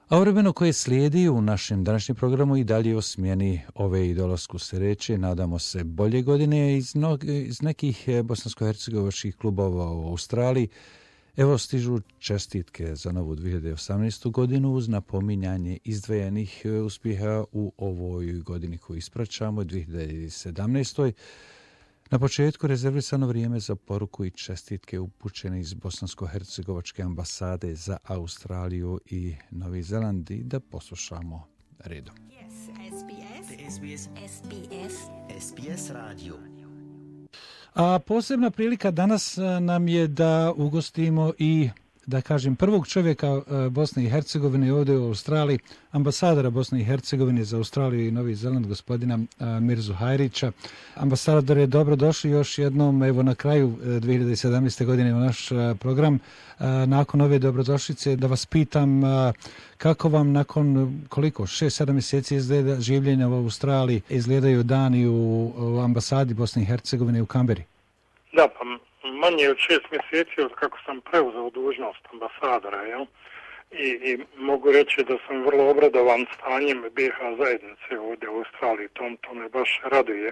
A u vremenu koje slijedi u našem današnjem programu i dalje o smjeni ove i dolasku sreće, nadamo se bolje godine iz nekih bosansko-hercegovačkih klubova u Australiji. Evo stižu čestitke za novu 2018. godinu uz napominjanje izdvojenih uspjeha u ovoj godini koju ispraćamo, 2017. Na početku rezervisano vrijeme za poruku i čestitke upućene iz Bosansko-hercegovačke ambasade za Australiju i Novi Zeland i da poslušamo redom. SBS radio. A posebna prilika danas nam je da ugostimo i da kažem prvog čovjeka Bosne i Hercegovine ovdje u Australiji, ambasadora Bosne i Hercegovine za Australiju i Novi Zeland, gospodina Mirzu Hajrića. Ambasadore, dobrodošli još jednom, evo na kraju 2017. godine u naš program. Nakon ove dobrodošlice da vas pitam kako vam nakon koliko, 6-7 mjeseci izgleda življenja u Australiji, izgledaju dani u ambasadi Bosne i Hercegovine u Kamberi? Da, pa manje od 6 mjeseci od kako sam preuzeo dužnost ambasadora, jel? I mogu reći da sam vrlo obradovan stanjem BiH zajednice ovdje u Australiji, to me baš raduje.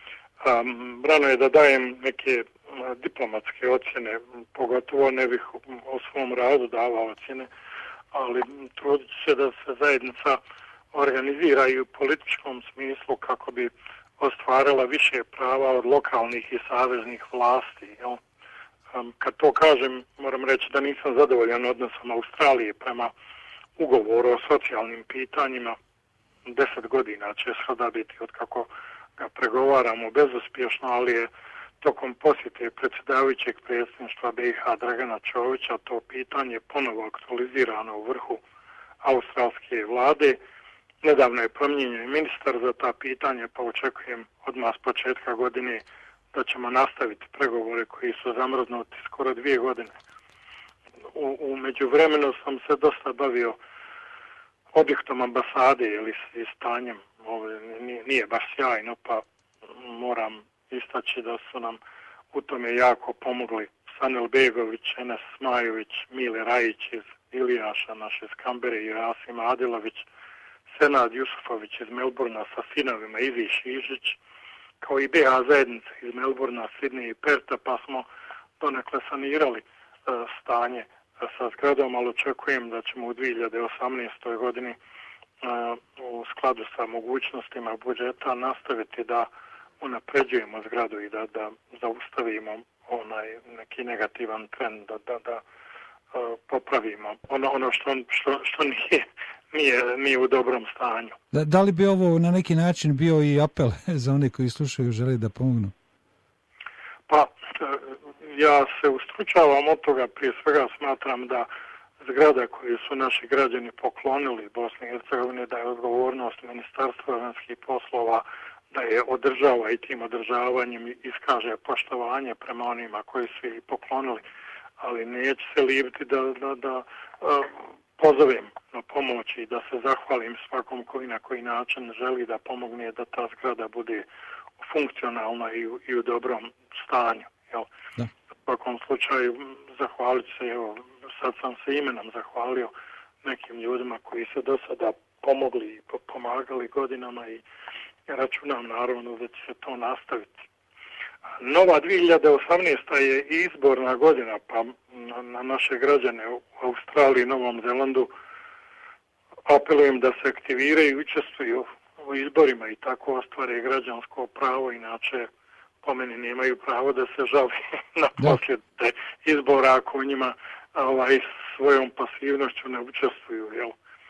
Rano je da dajem neke diplomatske ocjene, pogotovo ne bih o svom radu davao ocjene, ali trudit se da se zajednica organizira i u političkom smislu kako bi ostvarila više prava od lokalnih i saveznih vlasti. Jel? Kad to kažem, moram reći da nisam zadovoljan odnosom Australije prema ugovoru o socijalnim pitanjima. 10 godina će sada biti od kako ga pregovaramo bezuspješno, ali je tokom posjete predsjedavajućeg predsjedništva BiH Dragana Čovića to pitanje ponovo aktualizirano u vrhu australske vlade. Nedavno je promijenjen ministar za ta pitanja, pa očekujem odmah s početka godine da ćemo nastaviti pregovore koji su zamrznuti skoro 2 godine. U međuvremenu sam se dosta bavio objektom ambasade ili stanjem. Nije baš sjajno, pa moram istaći da su nam u tome jako pomogli Sanel Begović, Enes Smajović, Mile Rajić iz Ilijaša, naše iz Kambere i Rasim Adilović, Senad Jusufović iz Melburna sa sinovima Ivi Šižić, kao i BiH zajednica iz Melburna, Sidney i Perta, pa smo donekle sanirali stanje sa zgradom, ali očekujem da ćemo u 2018. godini u skladu sa mogućnostima budžeta nastaviti da unapređujemo zgradu i da zaustavimo neki negativan trend, da popravimo ono što nije u dobrom stanju. Da li bi ovo na neki način bio i apel za one koji slušaju, žele da pomognu? Pa, ja se ustručavam od toga, prije svega smatram da zgrada koju su naši građani poklonili Bosni i Hercegovini, da je odgovornost Ministarstva vanjskih poslova da je održava i tim održavanjem iskaže poštovanje prema onima koji su ih poklonili, ali neće se libiti da pozovem na pomoć i da se zahvalim svakom koji na koji način želi da pomogne da ta zgrada bude funkcionalna i u dobrom stanju. Jel? Da. U svakom slučaju zahvalit se, evo, sad sam se imenom zahvalio nekim ljudima koji su do sada pomogli i pomagali godinama i računam naravno da će se to nastaviti. Nova 2018. je izborna godina, pa na naše građane u Australiji i Novom Zelandu apelujem da se aktiviraju i učestvuju u izborima i tako ostvare građansko pravo, inače po meni nemaju pravo da se žali na posljedice izbora ako u njima svojom pasivnošću ne učestvuju. Jel?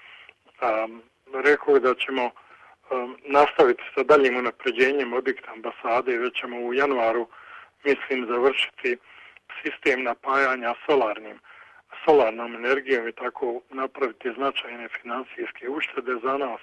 Rekao da ćemo nastaviti sa daljim unapređenjem objekta ambasade i već ćemo u januaru, mislim, završiti sistem napajanja solarnom energijom i tako napraviti značajne financijske uštede za nas,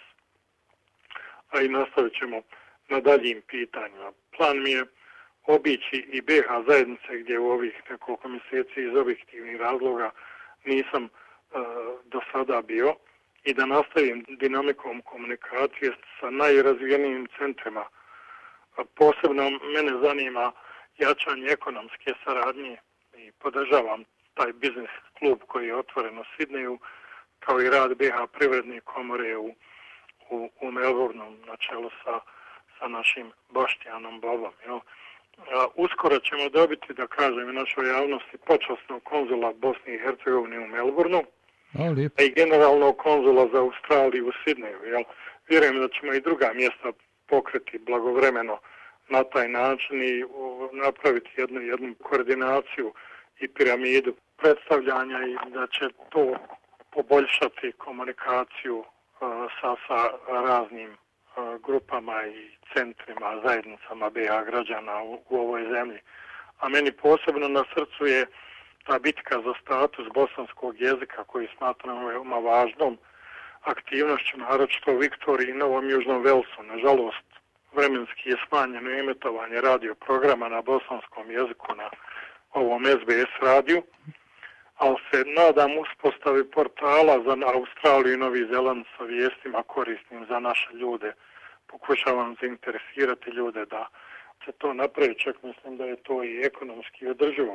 a i nastavit ćemo na daljim pitanjima. Plan mi je obići i BiH zajednice gdje u ovih nekoliko mjeseci iz objektivnih razloga nisam do sada bio i da nastavim dinamikom komunikacije sa najrazvijenijim centrima. Posebno mene zanima jačanje ekonomske saradnje i podržavam taj biznis klub koji je otvoren u Sidneju, kao i rad BH privredne komore u Melbourneu na čelu sa našim Boštijanom Bobom. Jel? Uskoro ćemo dobiti, da kažem i našoj javnosti, počasnog konzula Bosne i Hercegovine u Melbourneu, a i generalnog konzula za Australiju u Sidneju. Jel? Vjerujem da ćemo i druga mjesta pokreti blagovremeno na taj način i napraviti jednu koordinaciju i piramidu predstavljanja i da će to poboljšati komunikaciju sa raznim grupama i centrima, zajednicama BH građana u ovoj zemlji. A meni posebno na srcu je ta bitka za status bosanskog jezika koji smatram veoma važnom aktivnošću, naročito u Viktoriji i Novom Južnom Velsu. Nažalost, vremenski je smanjeno emitovanje radio programa na bosanskom jeziku na ovom SBS radiju, ali se nadam uspostavi portala za Australiju i Novi Zeland sa vijestima korisnim za naše ljude. Pokušavam zainteresirati ljude da se to napravi, čak mislim da je to i ekonomski održivo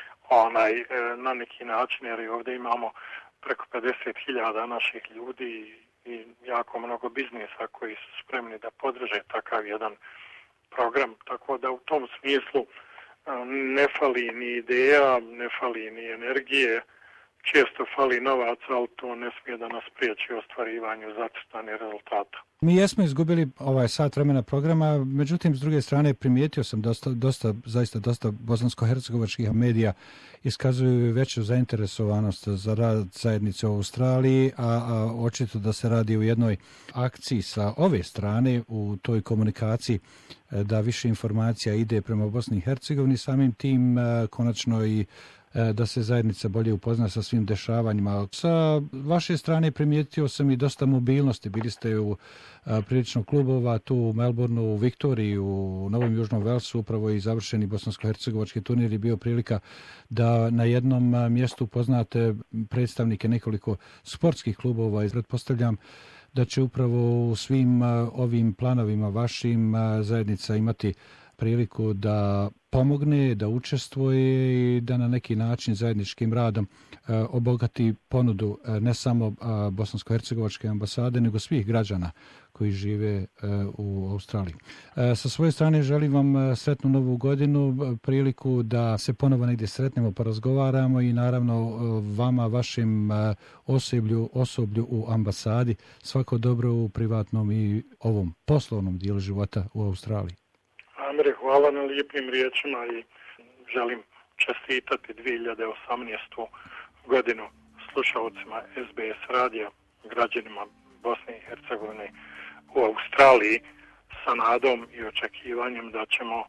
na neki način, jer i ovdje imamo preko 50.000 naših ljudi i jako mnogo biznisa koji su spremni da podrže takav jedan program, tako da u tom smislu ne fali ni ideja, ne fali ni energije, često fali novaca, ali to ne smije da nas priječi u ostvarivanju zacrtanih rezultata. Mi jesmo izgubili ovaj sat vremena programa, međutim, s druge strane primijetio sam dosta bosansko-hercegovačkih medija iskazuju veću zainteresovanost za rad zajednice u Australiji, a očito da se radi u jednoj akciji sa ove strane u toj komunikaciji da više informacija ide prema Bosni i Hercegovini, samim tim konačno i da se zajednica bolje upozna sa svim dešavanjima. Sa vaše strane primijetio sam i dosta mobilnosti. Bili ste u prilično klubova tu u Melbourneu, u Viktoriji, u Novom Južnom Velsu, upravo i završeni bosansko-hercegovački turnir je bio prilika da na jednom mjestu upoznate predstavnike nekoliko sportskih klubova i pretpostavljam da će upravo u svim ovim planovima vašim zajednica imati priliku da pomogne, da učestvuje i da na neki način zajedničkim radom obogati ponudu ne samo bosansko-hercegovačke ambasade, nego svih građana koji žive u Australiji. Sa svoje strane želim vam sretnu novu godinu, priliku da se ponovo negdje sretnemo, porazgovaramo i naravno vama, vašem osoblju u ambasadi, svako dobro u privatnom i ovom poslovnom dijelu života u Australiji. Amire, hvala na lijepim riječima i želim čestitati 2018. godinu slušalcima SBS radija, građanima Bosne i Hercegovine u Australiji sa nadom i očekivanjem da ćemo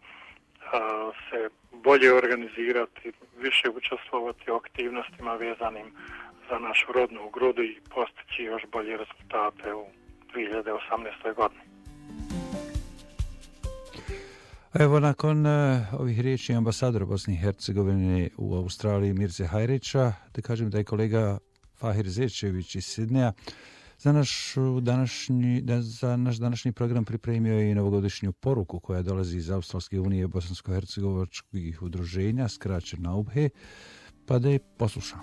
se bolje organizirati, više učestvovati u aktivnostima vezanim za našu rodnu grudu i postići još bolje rezultate u 2018. godini. Evo, nakon ovih riječi ambasadora Bosne i Hercegovine u Australiji Mirze Hajrića, da kažem da je kolega Fahir Zečević iz Sidneja za naš današnji program pripremio i novogodišnju poruku koja dolazi iz Australske unije bosansko-hercegovačkih udruženja, skraćena AUBHE, pa da je poslušamo.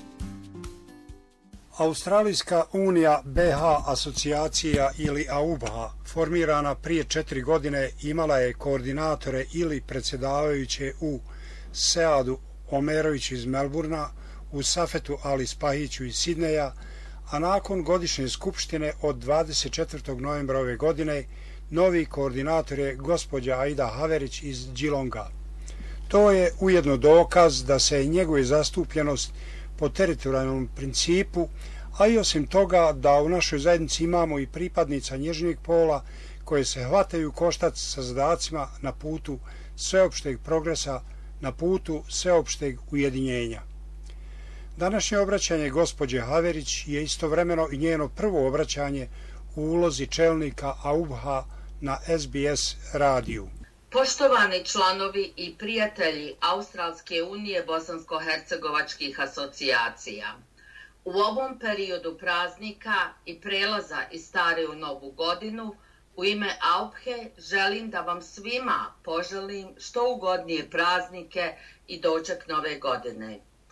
Australijska unija BH asocijacija ili AUBHA, formirana prije 4 godine, imala je koordinatore ili predsjedavajuće u Seadu Omerović iz Melburna, u Safetu Ali Spahiću iz Sidneja, a nakon godišnje skupštine od 24. novembra ove godine novi koordinator je gospođa Aida Haverić iz Geelonga. To je ujedno dokaz da se njeguje zastupljenost po teritorijalnom principu, a i osim toga da u našoj zajednici imamo i pripadnica nježnijeg pola koje se hvataju koštac sa zadacima na putu sveopšteg progresa, na putu sveopšteg ujedinjenja. Današnje obraćanje gospođe Haverić je istovremeno i njeno prvo obraćanje u ulozi čelnika AUBHA na SBS radiju. Poštovani članovi i prijatelji Australske unije bosansko-hercegovačkih asocijacija, u ovom periodu praznika i prelaza iz stare u novu godinu, u ime AUBHE želim da vam svima poželim što ugodnije praznike i doček nove godine.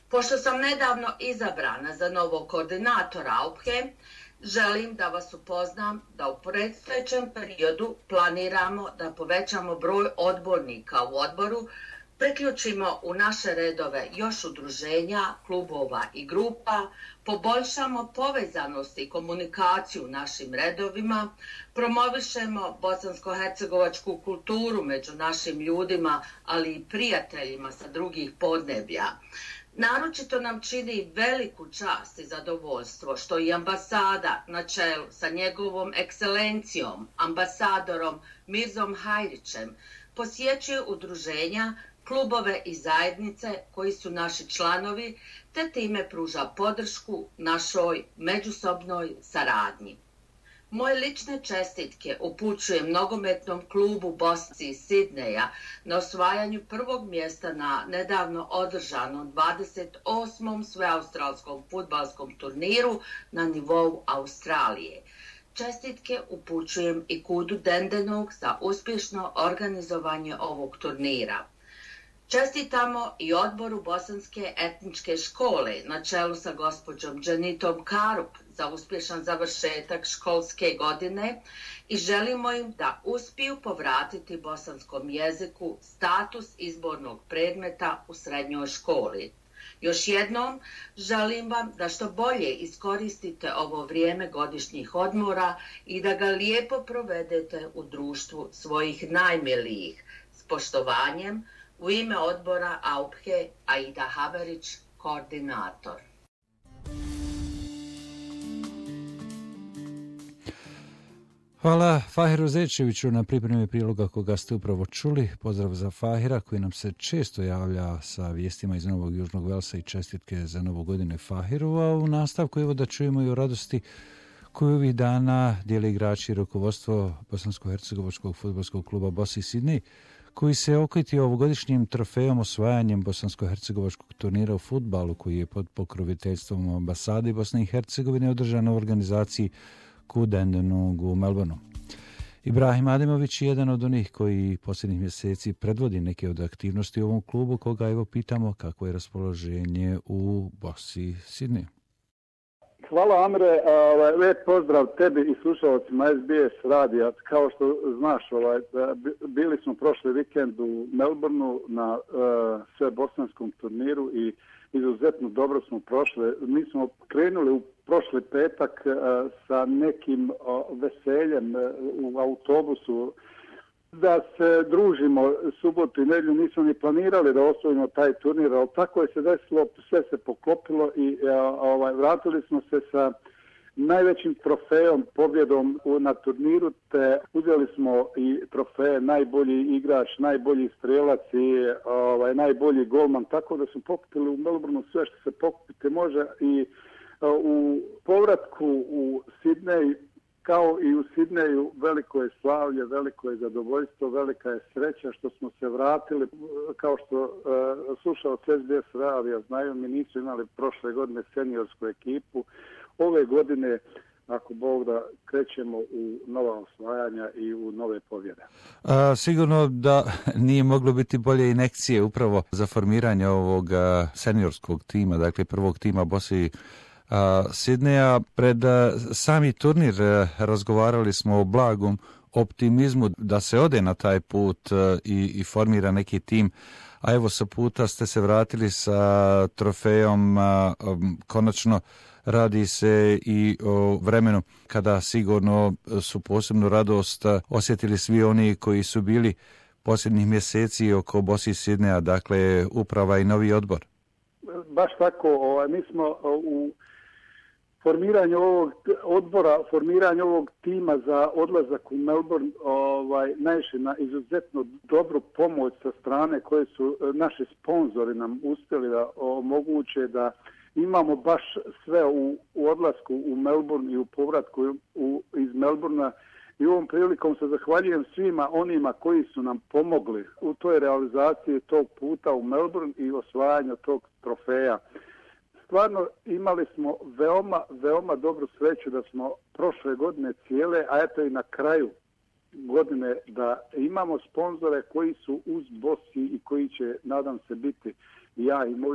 Pošto sam nedavno izabrana za novog koordinatora AUPHE, želim da vas upoznam da u predstojećem periodu planiramo da povećamo broj odbornika u odboru, priključimo u naše redove još udruženja, klubova i grupa, poboljšamo povezanost i komunikaciju u našim redovima, promovišemo bosansko-hercegovačku kulturu među našim ljudima, ali i prijateljima sa drugih podneblja. Naročito nam čini veliku čast i zadovoljstvo što i ambasada na čelu sa njegovom ekscelencijom, ambasadorom Mirzom Hajrićem, posjećuje udruženja, klubove i zajednice koji su naši članovi, te time pruža podršku našoj međusobnoj saradnji. Moje lične čestitke upućujem nogometnom klubu Bosne iz Sidneja na osvajanju prvog mjesta na nedavno održanom 28. sveaustralskom fudbalskom turniru na nivou Australije. Čestitke upućujem i Kudu Dendenog za uspješno organizovanje ovog turnira. Čestitamo i odboru Bosanske etničke škole na čelu sa gospođom Dženitom Karup za uspješan završetak školske godine i želimo im da uspiju povratiti bosanskom jeziku status izbornog predmeta u srednjoj školi. Još jednom želim vam da što bolje iskoristite ovo vrijeme godišnjih odmora i da ga lijepo provedete u društvu svojih najmilijih. S poštovanjem, u ime odbora AUPHE, Aida Haverić, koordinator. Hvala Fahiru Zečeviću na pripremi priloga koga ste upravo čuli. Pozdrav za Fahira koji nam se često javlja sa vijestima iz Novog Južnog Velsa i čestitke za novu godinu Fahiru, a u nastavku evo da čujemo i o radosti koju ovih dana dijeli igrači i rukovodstvo Bosansko-hercegovačkog fudbalskog kluba Bosi Sidney, koji se okitio ovogodišnjim trofejom osvajanjem bosansko-hercegovačkog turnira u fudbalu koji je pod pokroviteljstvom ambasade Bosne i Hercegovine održan u organizaciji Kudendenog u Melbourneu. Ibrahim Adimović je jedan od onih koji posljednjih mjeseci predvodi neke od aktivnosti u ovom klubu, koga evo pitamo kako je raspoloženje u Bosi Sidneju. Hvala Amre, lijep pozdrav tebi i slušalcima SBS radija. Kao što znaš, bili smo prošli vikend u Melbourneu na svebosanskom turniru i izuzetno dobro smo prošli. Mi smo krenuli u prošli petak sa nekim veseljem u autobusu da se družimo subotu i nedjelju. Nismo ni planirali da osvojimo taj turnir, ali tako je se desilo, sve se poklopilo i vratili smo se sa najvećim trofejom, pobjedom na turniru, te uzeli smo i trofeje najbolji igrač, najbolji strelac i najbolji golman, tako da smo pokupili u Melbourneu sve što se pokupiti može i u povratku u Sidnej, kao i u Sidneju, veliko je slavlje, veliko je zadovoljstvo, velika je sreća što smo se vratili. Kao što slušalci SBS radija znaju, mi nisu imali prošle godine seniorsku ekipu. Ove godine, ako Bog da, krećemo u nova osvajanja i u nove pobjede. Sigurno da nije moglo biti bolje injekcije upravo za formiranje ovog seniorskog tima, dakle prvog tima Bosi Sidneja. Pred sami turnir razgovarali smo o blagom optimizmu da se ode na taj put i formira neki tim, a evo sa puta ste se vratili sa trofejom. Konačno radi se i o vremenu kada sigurno su posebnu radost osjetili svi oni koji su bili posljednjih mjeseci oko Bosi Sidneja, dakle uprava i novi odbor. Baš tako, mi smo u formiranju ovog odbora, formiranju ovog tima za odlazak u Melbourne naišli na izuzetno dobru pomoć sa strane koje su naši sponzori nam uspjeli da omoguće da imamo baš sve u odlasku u Melbourne i u povratku iz Melbournea. I ovom prilikom se zahvaljujem svima onima koji su nam pomogli u toj realizaciji tog puta u Melbourne i osvajanju tog trofeja. Stvarno imali smo veoma dobru sreću da smo prošle godine cijele, a eto i na kraju godine da imamo sponzore koji su uz Bosi i koji će, nadam se, biti ja i mojim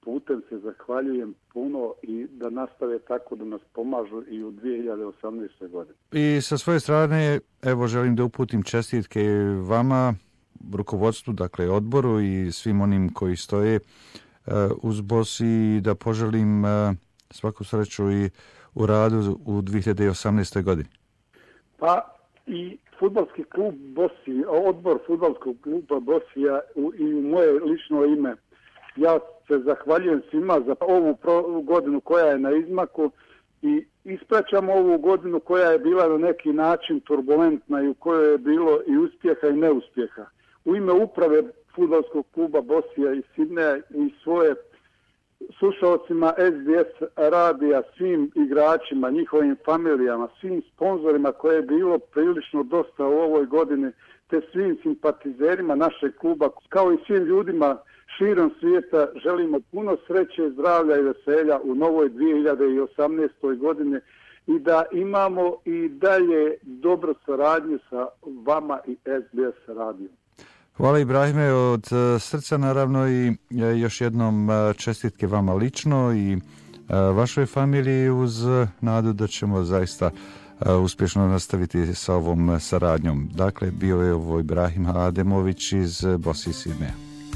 putem se zahvaljujem puno i da nastave tako da nas pomažu i u 2018. godini. I sa svoje strane, evo, želim da uputim čestitke vama, rukovodstvu, dakle odboru i svim onim koji stoje uz BOS i da poželim svaku sreću i u radu u 2018. godini. Pa i fudbalski klub Bosija, odbor fudbalskog kluba Bosija i u moje lično ime, ja se zahvaljujem svima za ovu godinu koja je na izmaku i ispraćam ovu godinu koja je bila na neki način turbulentna i u kojoj je bilo i uspjeha i neuspjeha. U ime uprave fudbalskog kluba Bosija i Sidneja i svoje slušalcima SBS radija, svim igračima, njihovim familijama, svim sponzorima koje je bilo prilično dosta u ovoj godini, te svim simpatizerima našeg kluba, kao i svim ljudima širom svijeta, želimo puno sreće, zdravlja i veselja u novoj 2018. godini i da imamo i dalje dobro saradnju sa vama i SBS radijom. Hvala Ibrahime od srca naravno i još jednom čestitke vama lično i vašoj familiji uz nadu da ćemo zaista uspješno nastaviti sa ovom saradnjom. Dakle, bio je ovo Ibrahim Ademović iz Bosije Sidneja.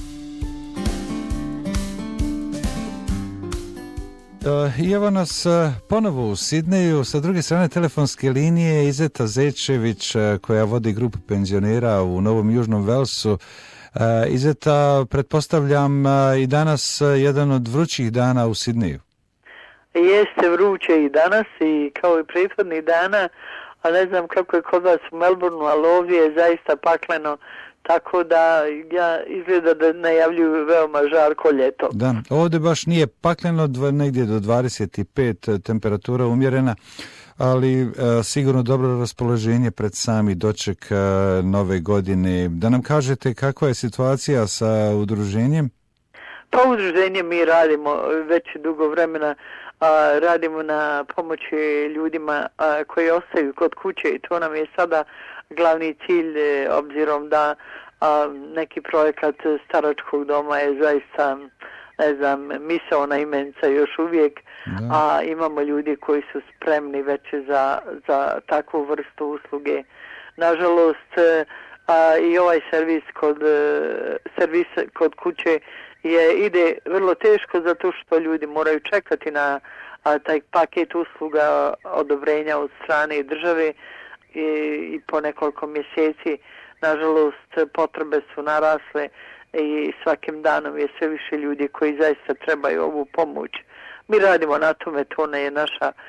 I evo nas ponovo u Sidneju, sa druge strane telefonske linije Izeta Zečević koja vodi grupu penzionera u Novom Južnom Velsu. Izeta, pretpostavljam i danas jedan od vrućih dana u Sidneju. Jeste vruće i danas i kao i prethodnih dana, a ne znam kako je kod vas u Melbourneu, ali ovdje je zaista pakleno. Tako da ja izgleda da najavljuju veoma žarko ljeto. Da, ovdje baš nije pakleno, negdje do 25 temperatura umjerena, ali sigurno dobro raspoloženje pred sami doček nove godine. Da nam kažete kakva je situacija sa udruženjem? Pa udruženje mi radimo već dugo vremena, radimo na pomoći ljudima koji ostaju kod kuće i to nam je sada glavni cilj, obzirom da neki projekat staračkog doma je zaista, ne znam, misaona imenica još uvijek, a imamo ljudi koji su spremni već za takvu vrstu usluge. Nažalost, i ovaj servis kod kuće ide vrlo teško zato što ljudi moraju čekati na taj paket usluga odobrenja od strane države i po nekoliko mjeseci. Nažalost, potrebe su narasle i svakim danom je sve više ljudi koji zaista trebaju ovu pomoć. Mi radimo na tome, to je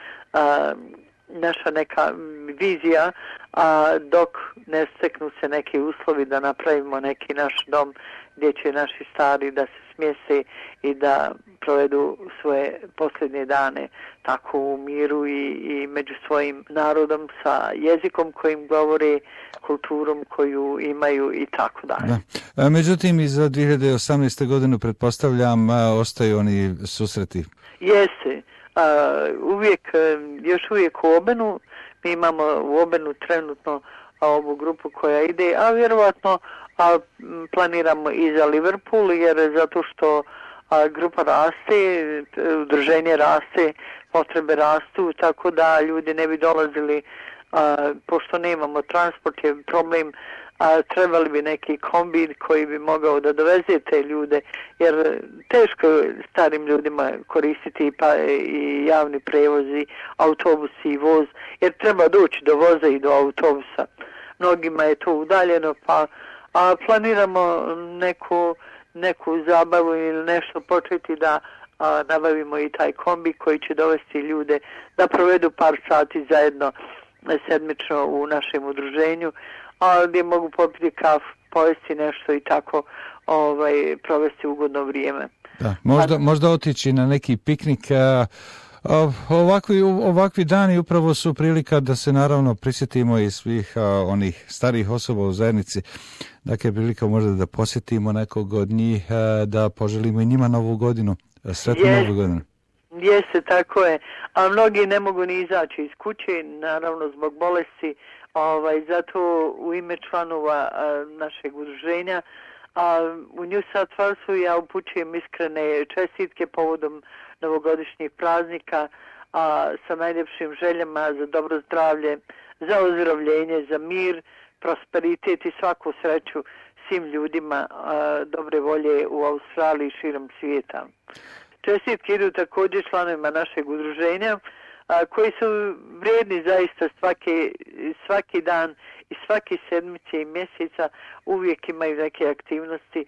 naša neka vizija, dok ne steknu se neki uslovi da napravimo neki naš dom gdje će naši stari da se smjese i da provedu svoje posljednje dane tako u miru i među svojim narodom sa jezikom kojim govore, kulturom koju imaju i tako dalje. Međutim, i za 2018. godinu pretpostavljam ostaju oni susreti. Jeste. Još uvijek u Obenu. Mi imamo u Obenu trenutno ovu grupu koja ide, a vjerovatno planiramo i za Liverpool, jer zato što grupa raste, udruženje raste, potrebe rastu, tako da ljudi ne bi dolazili, pošto nemamo transport je problem, trebali bi neki kombi koji bi mogao da doveze te ljude, jer teško je starim ljudima koristiti pa i javni prevozi, autobusi i voz, jer treba doći do voza i do autobusa. Mnogima je to udaljeno, pa planiramo neku zabavu ili nešto početi da nabavimo i taj kombi koji će dovesti ljude da provedu par sati zajedno sedmično u našem udruženju, gdje mogu popiti kafu, pojesti nešto i tako provesti ugodno vrijeme. Da, možda otići na neki piknik. Ovakvi dani upravo su prilika da se naravno prisjetimo i svih onih starijih osoba u zajednici. Dakle, prilika možda da posjetimo nekog od njih, da poželimo i njima novu godinu, sretnu novu godinu. Jeste, tako je. A mnogi ne mogu ni izaći iz kuće, naravno zbog bolesti. Zato u ime članova našeg udruženja A u New South Walesu ja upućujem iskrene čestitke povodom novogodišnjih praznika, a sa najljepšim željama za dobro zdravlje, za ozdravljenje, za mir, prosperitet i svaku sreću svim ljudima dobre volje u Australiji i širom svijeta. Čestitke idu također članovima našeg udruženja koji su vrijedni zaista svaki dan i svake sedmice i mjeseca uvijek imaju neke aktivnosti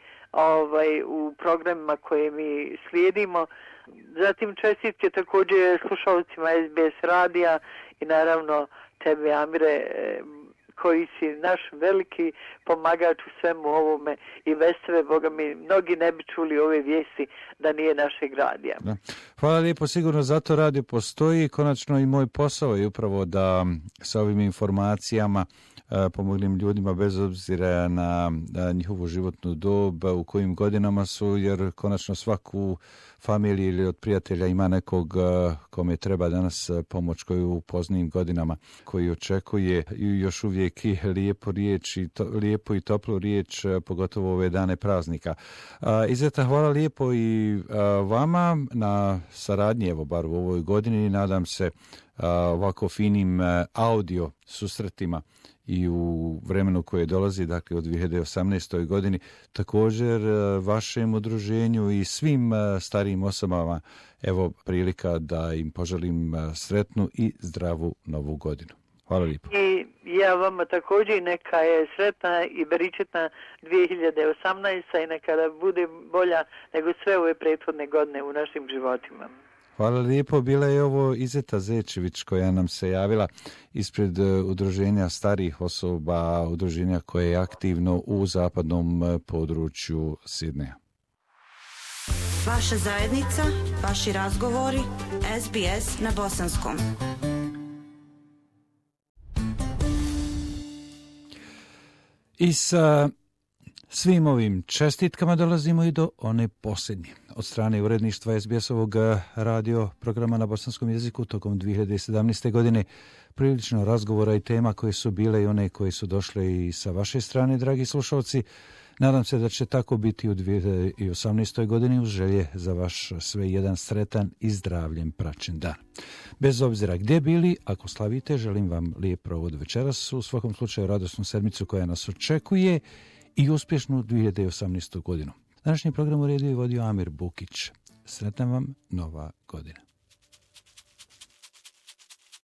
u programima koje mi slijedimo. Zatim čestitke također slušalcima SBS radija i naravno tebe, Amire, koji si naš veliki pomagač u svemu ovome i bez tebe, Boga mi, mnogi ne bi čuli ove vijesti da nije našeg radija. Da. Hvala lijepo, sigurno zato radio postoji. Konačno i moj posao je upravo da sa ovim informacijama pomognem ljudima bez obzira na njihovu životnu dob, u kojim godinama su, jer konačno svaku familiju ili od prijatelja ima nekog kome treba danas pomoć, koji u poznijim godinama, koji očekuje i još uvijek i lijepu i toplu riječ, pogotovo ove dane praznika. Izveta, hvala lijepo i vama na saradnji, evo bar u ovoj godini, nadam se ovako finim audio susretima i u vremenu koje dolazi, dakle od 2018. godini, također vašem udruženju i svim starijim osobama, evo prilika da im poželim sretnu i zdravu novu godinu. Hvala lijepo. I ja vama također, neka je sretna i beričetna 2018. i neka da bude bolja nego sve ove prethodne godine u našim životima. Hvala lijepo. Bila je ovo Izeta Zečević koja nam se javila ispred udruženja starijih osoba, udruženja koje je aktivno u zapadnom području Sidneja. Vaša zajednica, vaši razgovori, SBS na bosanskom. I sa svim ovim čestitkama dolazimo i do one posljednje. Od strane uredništva SBS-ovog radio programa na bosanskom jeziku tokom 2017. godine prilično razgovora i tema koje su bile i one koje su došle i sa vaše strane, dragi slušalci. Nadam se da će tako biti u 2018. godini uz želje za vaš sve jedan sretan i zdravljem praćen dan. Bez obzira gdje bili, ako slavite, želim vam lijep provod večeras, u svakom slučaju radosnu sedmicu koja nas očekuje i uspješnu 2018. godinu. Današnji program u redu je vodio Amir Bukić. Sretna vam nova godina.